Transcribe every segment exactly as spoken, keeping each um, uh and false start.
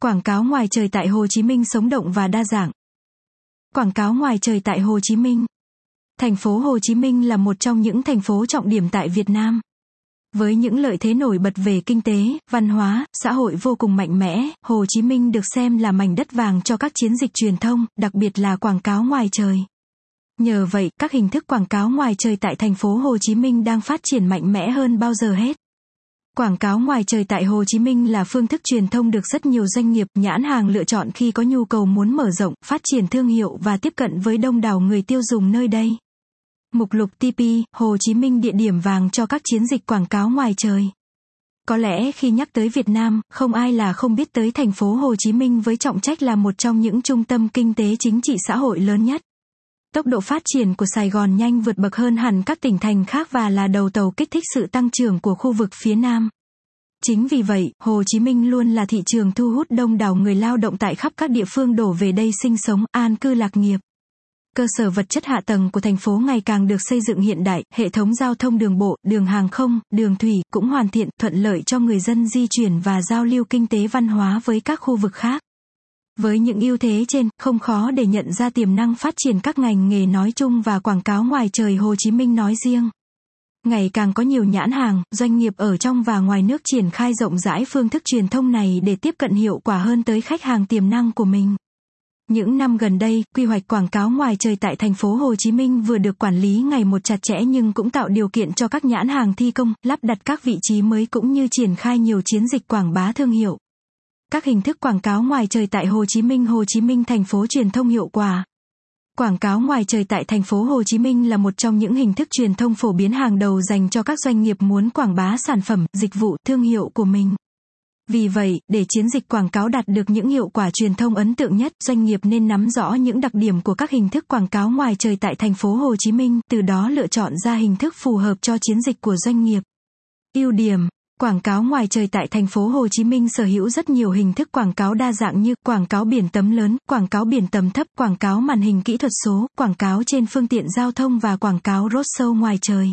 Quảng cáo ngoài trời tại Hồ Chí Minh sống động và đa dạng. Quảng cáo ngoài trời tại Hồ Chí Minh. Thành phố Hồ Chí Minh là một trong những thành phố trọng điểm tại Việt Nam. Với những lợi thế nổi bật về kinh tế, văn hóa, xã hội vô cùng mạnh mẽ, Hồ Chí Minh được xem là mảnh đất vàng cho các chiến dịch truyền thông, đặc biệt là quảng cáo ngoài trời. Nhờ vậy, các hình thức quảng cáo ngoài trời tại thành phố Hồ Chí Minh đang phát triển mạnh mẽ hơn bao giờ hết. Quảng cáo ngoài trời tại Hồ Chí Minh là phương thức truyền thông được rất nhiều doanh nghiệp, nhãn hàng lựa chọn khi có nhu cầu muốn mở rộng, phát triển thương hiệu và tiếp cận với đông đảo người tiêu dùng nơi đây. Mục lục tê pê, Hồ Chí Minh địa điểm vàng cho các chiến dịch quảng cáo ngoài trời. Có lẽ khi nhắc tới Việt Nam, không ai là không biết tới thành phố Hồ Chí Minh với trọng trách là một trong những trung tâm kinh tế chính trị xã hội lớn nhất. Tốc độ phát triển của Sài Gòn nhanh vượt bậc hơn hẳn các tỉnh thành khác và là đầu tàu kích thích sự tăng trưởng của khu vực phía Nam. Chính vì vậy, Hồ Chí Minh luôn là thị trường thu hút đông đảo người lao động tại khắp các địa phương đổ về đây sinh sống, an cư lạc nghiệp. Cơ sở vật chất hạ tầng của thành phố ngày càng được xây dựng hiện đại, hệ thống giao thông đường bộ, đường hàng không, đường thủy cũng hoàn thiện, thuận lợi cho người dân di chuyển và giao lưu kinh tế văn hóa với các khu vực khác. Với những ưu thế trên, không khó để nhận ra tiềm năng phát triển các ngành nghề nói chung và quảng cáo ngoài trời Hồ Chí Minh nói riêng. Ngày càng có nhiều nhãn hàng, doanh nghiệp ở trong và ngoài nước triển khai rộng rãi phương thức truyền thông này để tiếp cận hiệu quả hơn tới khách hàng tiềm năng của mình. Những năm gần đây, quy hoạch quảng cáo ngoài trời tại thành phố Hồ Chí Minh vừa được quản lý ngày một chặt chẽ nhưng cũng tạo điều kiện cho các nhãn hàng thi công, lắp đặt các vị trí mới cũng như triển khai nhiều chiến dịch quảng bá thương hiệu. Các hình thức quảng cáo ngoài trời tại Hồ Chí Minh. Hồ Chí Minh thành phố truyền thông hiệu quả. Quảng cáo ngoài trời tại thành phố Hồ Chí Minh là một trong những hình thức truyền thông phổ biến hàng đầu dành cho các doanh nghiệp muốn quảng bá sản phẩm, dịch vụ, thương hiệu của mình. Vì vậy, để chiến dịch quảng cáo đạt được những hiệu quả truyền thông ấn tượng nhất, doanh nghiệp nên nắm rõ những đặc điểm của các hình thức quảng cáo ngoài trời tại thành phố Hồ Chí Minh, từ đó lựa chọn ra hình thức phù hợp cho chiến dịch của doanh nghiệp. Ưu điểm. Quảng cáo ngoài trời tại thành phố Hồ Chí Minh sở hữu rất nhiều hình thức quảng cáo đa dạng như quảng cáo biển tấm lớn, quảng cáo biển tầm thấp, quảng cáo màn hình kỹ thuật số, quảng cáo trên phương tiện giao thông và quảng cáo roadshow ngoài trời.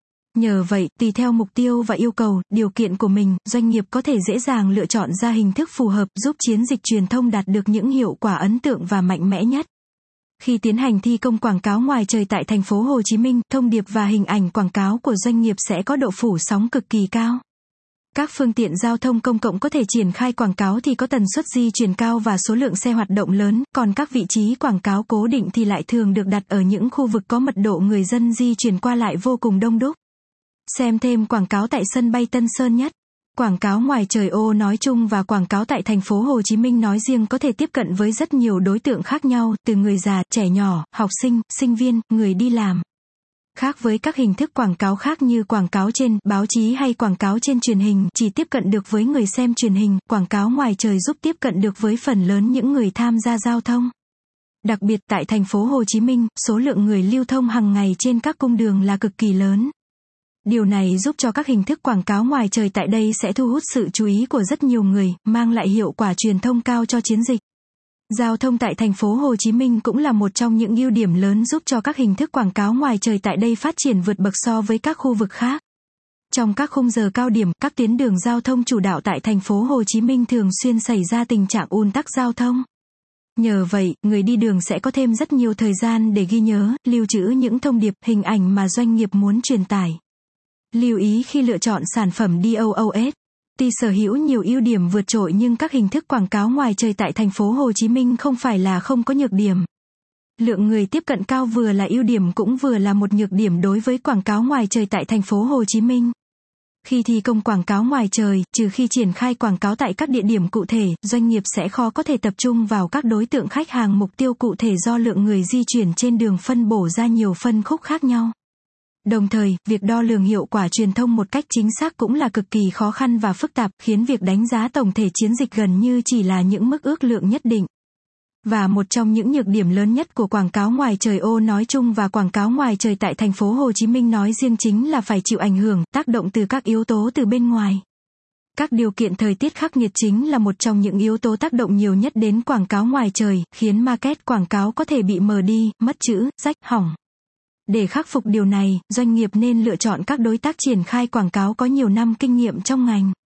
Nhờ vậy, tùy theo mục tiêu và yêu cầu, điều kiện của mình, doanh nghiệp có thể dễ dàng lựa chọn ra hình thức phù hợp, giúp chiến dịch truyền thông đạt được những hiệu quả ấn tượng và mạnh mẽ nhất. Khi tiến hành thi công quảng cáo ngoài trời tại thành phố Hồ Chí Minh, thông điệp và hình ảnh quảng cáo của doanh nghiệp sẽ có độ phủ sóng cực kỳ cao. Các phương tiện giao thông công cộng có thể triển khai quảng cáo thì có tần suất di chuyển cao và số lượng xe hoạt động lớn, còn các vị trí quảng cáo cố định thì lại thường được đặt ở những khu vực có mật độ người dân di chuyển qua lại vô cùng đông đúc. Xem thêm quảng cáo tại sân bay Tân Sơn Nhất. Quảng cáo ngoài trời ô nói chung và quảng cáo tại thành phố Hồ Chí Minh nói riêng có thể tiếp cận với rất nhiều đối tượng khác nhau, từ người già, trẻ nhỏ, học sinh, sinh viên, người đi làm. Khác với các hình thức quảng cáo khác như quảng cáo trên báo chí hay quảng cáo trên truyền hình, chỉ tiếp cận được với người xem truyền hình, quảng cáo ngoài trời giúp tiếp cận được với phần lớn những người tham gia giao thông. Đặc biệt tại thành phố Hồ Chí Minh, số lượng người lưu thông hàng ngày trên các cung đường là cực kỳ lớn. Điều này giúp cho các hình thức quảng cáo ngoài trời tại đây sẽ thu hút sự chú ý của rất nhiều người, mang lại hiệu quả truyền thông cao cho chiến dịch. Giao thông tại thành phố Hồ Chí Minh cũng là một trong những ưu điểm lớn giúp cho các hình thức quảng cáo ngoài trời tại đây phát triển vượt bậc so với các khu vực khác. Trong các khung giờ cao điểm, các tuyến đường giao thông chủ đạo tại thành phố Hồ Chí Minh thường xuyên xảy ra tình trạng ùn tắc giao thông. Nhờ vậy, người đi đường sẽ có thêm rất nhiều thời gian để ghi nhớ, lưu trữ những thông điệp, hình ảnh mà doanh nghiệp muốn truyền tải. Lưu ý khi lựa chọn sản phẩm đê o ô ét. Tuy sở hữu nhiều ưu điểm vượt trội nhưng các hình thức quảng cáo ngoài trời tại thành phố Hồ Chí Minh không phải là không có nhược điểm. Lượng người tiếp cận cao vừa là ưu điểm cũng vừa là một nhược điểm đối với quảng cáo ngoài trời tại thành phố Hồ Chí Minh. Khi thi công quảng cáo ngoài trời, trừ khi triển khai quảng cáo tại các địa điểm cụ thể, doanh nghiệp sẽ khó có thể tập trung vào các đối tượng khách hàng mục tiêu cụ thể do lượng người di chuyển trên đường phân bổ ra nhiều phân khúc khác nhau. Đồng thời, việc đo lường hiệu quả truyền thông một cách chính xác cũng là cực kỳ khó khăn và phức tạp, khiến việc đánh giá tổng thể chiến dịch gần như chỉ là những mức ước lượng nhất định. Và một trong những nhược điểm lớn nhất của quảng cáo ngoài trời ô nói chung và quảng cáo ngoài trời tại thành phố Hồ Chí Minh nói riêng chính là phải chịu ảnh hưởng, tác động từ các yếu tố từ bên ngoài. Các điều kiện thời tiết khắc nghiệt chính là một trong những yếu tố tác động nhiều nhất đến quảng cáo ngoài trời, khiến market quảng cáo có thể bị mờ đi, mất chữ, rách, hỏng. Để khắc phục điều này, doanh nghiệp nên lựa chọn các đối tác triển khai quảng cáo có nhiều năm kinh nghiệm trong ngành.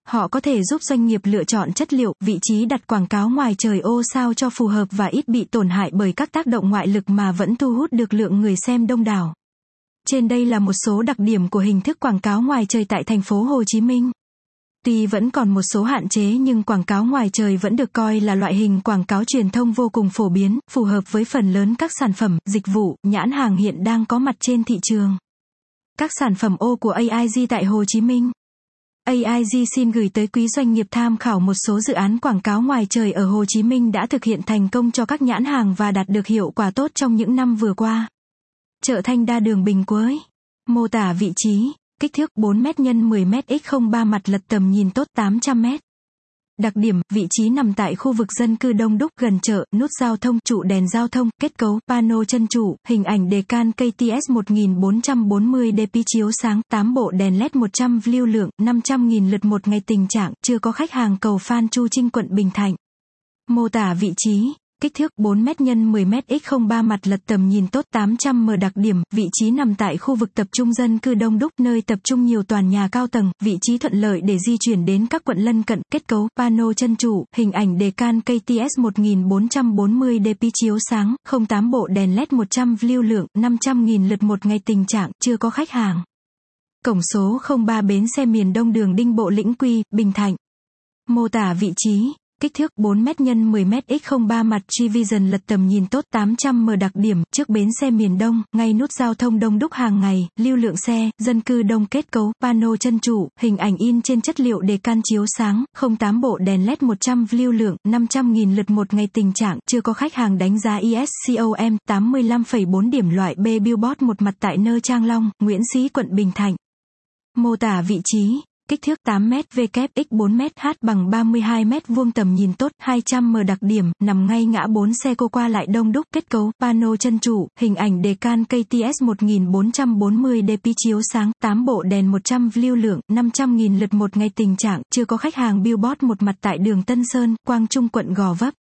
Họ có thể giúp doanh nghiệp lựa chọn chất liệu, vị trí đặt quảng cáo ngoài trời ô sao cho phù hợp và ít bị tổn hại bởi các tác động ngoại lực mà vẫn thu hút được lượng người xem đông đảo. Trên đây là một số đặc điểm của hình thức quảng cáo ngoài trời tại thành phố Hồ Chí Minh. Tuy vẫn còn một số hạn chế nhưng quảng cáo ngoài trời vẫn được coi là loại hình quảng cáo truyền thông vô cùng phổ biến, phù hợp với phần lớn các sản phẩm, dịch vụ, nhãn hàng hiện đang có mặt trên thị trường. Các sản phẩm ô của a i giê tại Hồ Chí Minh. a i giê xin gửi tới quý doanh nghiệp tham khảo một số dự án quảng cáo ngoài trời ở Hồ Chí Minh đã thực hiện thành công cho các nhãn hàng và đạt được hiệu quả tốt trong những năm vừa qua. Chợ Thanh Đa đường Bình Quới. Mô tả vị trí, kích thước bốn mét nhân mười mét nhân không ba mặt lật tầm nhìn tốt tám trăm mét. Đặc điểm, vị trí nằm tại khu vực dân cư đông đúc gần chợ, nút giao thông, trụ đèn giao thông, kết cấu, pano chân trụ, hình ảnh đề can ca tê ét một nghìn bốn trăm bốn mươi đê pê chiếu sáng, tám bộ đèn led một trăm vê lưu lượng, năm trăm nghìn lượt một ngày tình trạng, chưa có khách hàng cầu Phan Chu Trinh quận Bình Thạnh. Mô tả vị trí, kích thước bốn mét nhân mười mét nhân không ba mặt lật tầm nhìn tốt tám trăm mét. Đặc điểm, vị trí nằm tại khu vực tập trung dân cư đông đúc nơi tập trung nhiều tòa nhà cao tầng, vị trí thuận lợi để di chuyển đến các quận lân cận, kết cấu, pano chân trụ, hình ảnh đề can ca tê ét một nghìn bốn trăm bốn mươi đê pê chiếu sáng, không tám bộ đèn led một trăm vê lưu lượng, năm trăm nghìn lượt một ngày tình trạng, chưa có khách hàng. Cổng số không ba bến xe miền Đông đường Đinh Bộ Lĩnh Quy, Bình Thạnh. Mô tả vị trí, kích thước bốn mét nhân mười mét nhân không ba mặt G-Vision lật tầm nhìn tốt tám trăm mét. Đặc điểm, trước bến xe miền Đông, ngay nút giao thông đông đúc hàng ngày, lưu lượng xe, dân cư đông, kết cấu, pano chân trụ, hình ảnh in trên chất liệu đề can chiếu sáng, không tám bộ đèn led một trăm vê lưu lượng, năm trăm nghìn lượt một ngày tình trạng, chưa có khách hàng đánh giá i ét com, tám mươi lăm phẩy bốn điểm loại B billboard một mặt tại nơ Trang Long, Nguyễn Xí quận Bình Thạnh. Mô tả vị trí, kích thước tám mét W x bốn mét H bằng ba mươi hai mét vuông tầm nhìn tốt hai trăm mét. Đặc điểm, nằm ngay ngã bốn xe cô qua lại đông đúc, kết cấu, pano chân trụ, hình ảnh đề can ca tê ét một nghìn bốn trăm bốn mươi đê pê chiếu sáng, tám bộ đèn một trăm vê lưu lượng, năm trăm nghìn lượt một ngày tình trạng, chưa có khách hàng billboard một mặt tại đường Tân Sơn, Quang Trung quận Gò Vấp.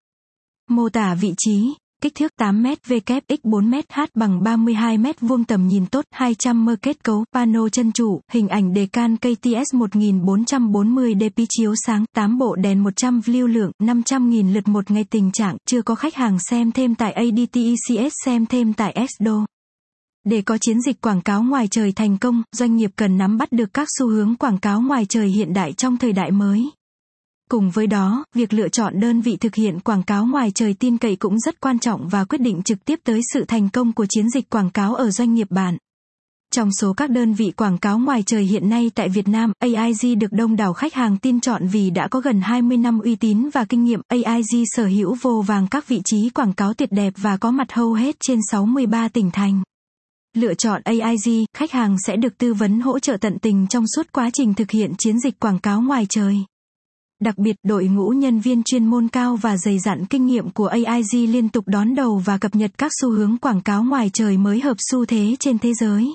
Mô tả vị trí, kích thước tám mét W x bốn mét H bằng ba mươi hai mét vuông tầm nhìn tốt hai trăm mét. Kết cấu, pano chân trụ, hình ảnh đề can ca tê ét một nghìn bốn trăm bốn mươi đê pê chiếu sáng, tám bộ đèn một trăm vê lưu lượng, năm trăm nghìn lượt một ngày tình trạng, chưa có khách hàng. Xem thêm tại a đê tê e xê ét, xem thêm tại ét đê ô. Để có chiến dịch quảng cáo ngoài trời thành công, doanh nghiệp cần nắm bắt được các xu hướng quảng cáo ngoài trời hiện đại trong thời đại mới. Cùng với đó, việc lựa chọn đơn vị thực hiện quảng cáo ngoài trời tin cậy cũng rất quan trọng và quyết định trực tiếp tới sự thành công của chiến dịch quảng cáo ở doanh nghiệp bạn. Trong số các đơn vị quảng cáo ngoài trời hiện nay tại Việt Nam, a i giê được đông đảo khách hàng tin chọn vì đã có gần hai mươi năm uy tín và kinh nghiệm. a i giê sở hữu vô vàn các vị trí quảng cáo tuyệt đẹp và có mặt hầu hết trên sáu mươi ba tỉnh thành. Lựa chọn a i giê, khách hàng sẽ được tư vấn hỗ trợ tận tình trong suốt quá trình thực hiện chiến dịch quảng cáo ngoài trời. Đặc biệt, đội ngũ nhân viên chuyên môn cao và dày dặn kinh nghiệm của a i giê liên tục đón đầu và cập nhật các xu hướng quảng cáo ngoài trời mới hợp xu thế trên thế giới.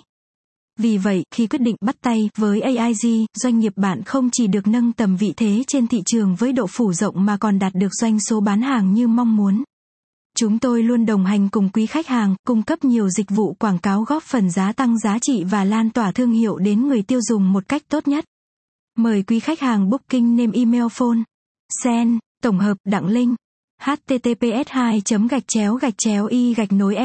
Vì vậy, khi quyết định bắt tay với a i giê, doanh nghiệp bạn không chỉ được nâng tầm vị thế trên thị trường với độ phủ rộng mà còn đạt được doanh số bán hàng như mong muốn. Chúng tôi luôn đồng hành cùng quý khách hàng, cung cấp nhiều dịch vụ quảng cáo góp phần gia tăng giá trị và lan tỏa thương hiệu đến người tiêu dùng một cách tốt nhất. Mời quý khách hàng booking name email phone. Sen, tổng hợp, Đặng Linh. https hai gạch chéo gạch chéo y gạch nối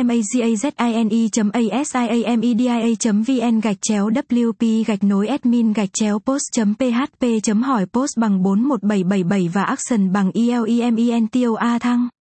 magazine.asiamedia.vn gạch chéo wp gạch nối admin gạch chéo post.php hỏi post bằng bốn một bảy bảy bảy và action bằng elementor thăng.